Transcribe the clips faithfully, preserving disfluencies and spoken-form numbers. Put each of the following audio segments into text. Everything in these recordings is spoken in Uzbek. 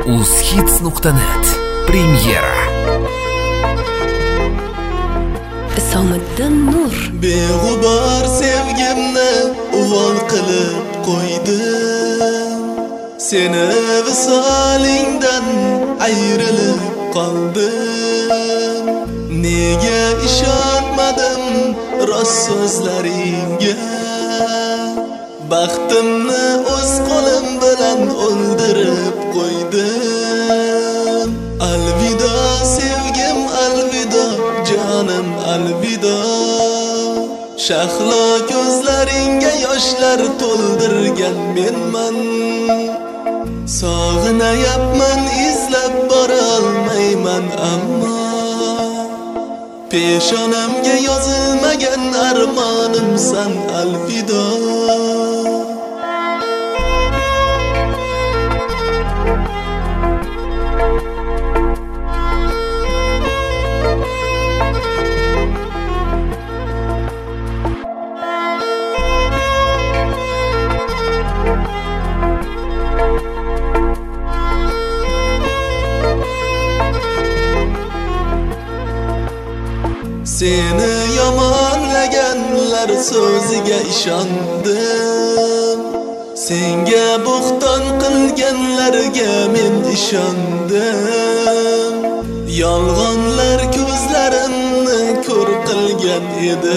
uzhits nuqta net Premyera. Isomiddin Nur. Beg'ubor sevgimni uvol qilib qo'ydim. Seni visolingdan ayrilib qoldim. Nega ishonmadim rost so'zlaringga? Baxtimni o'z qo'lim bilan o'ldirib qo'ydim. Alvido sevgim, alvido jonim, alvido. Shahlo ko'zlaringga yoshlar to'ldirgan menman. Sog'inayapman, izlab bora olmayman, ammo peshonamga yozilmagan armonimsan, alvido. Seni yomonlaganlar so'ziga ishondim. Senga bo'xton qilganlarga men ishondim. Yolg'onlar ko'zlarimni ko'r qilgan edi.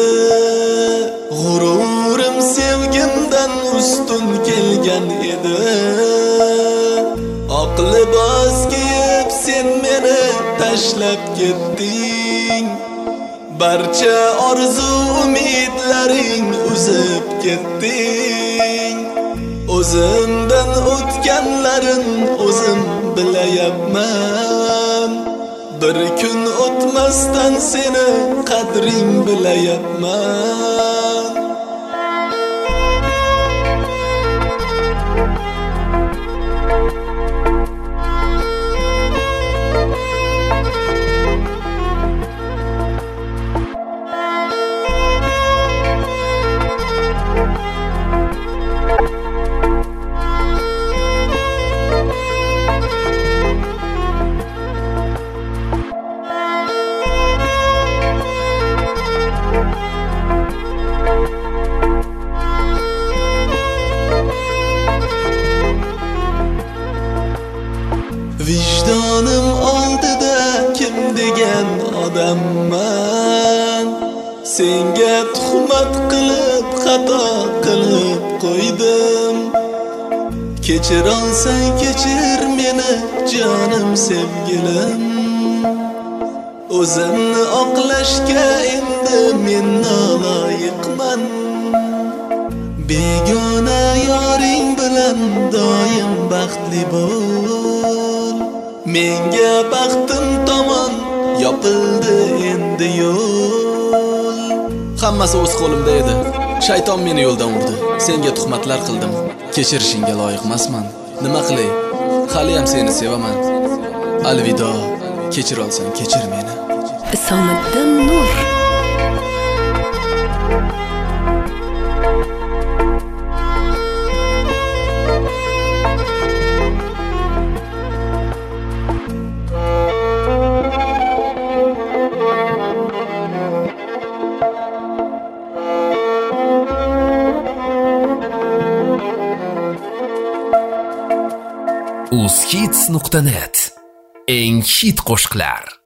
G'ururim sevgimdan ustun kelgan edi. Oq libos kiyib sen meni tashlab ketding. Barcha orzu umidlaring uzib ketding. O'zimdan o'tganlarin o'zim bilayapman. Bir kun o'tmasdan seni qadring bilayapman. Vicdonim oldida kim degan odamman? Senga tuhmat qilib xato qilib qo'ydim. Kechir olsang kechir meni jonim sevgilim. O'zimni oqlashga endi men noloyiqman. Begona yoring bilan doim baxtli bo'l. Menga baxtim tomon yopildi endi yo'l. Hammasi o'z qo'limda edi. Shayton meni yo'ldan urdi. Senga tuhmatlar qildim. Kechirishingga loyiq emasman. Nima qilay? Hali ham seni sevaman. Alvido. Kechir olsang kechir meni. Isomiddin Nur. uzhits nuqta net eng hit qo'shiqlar.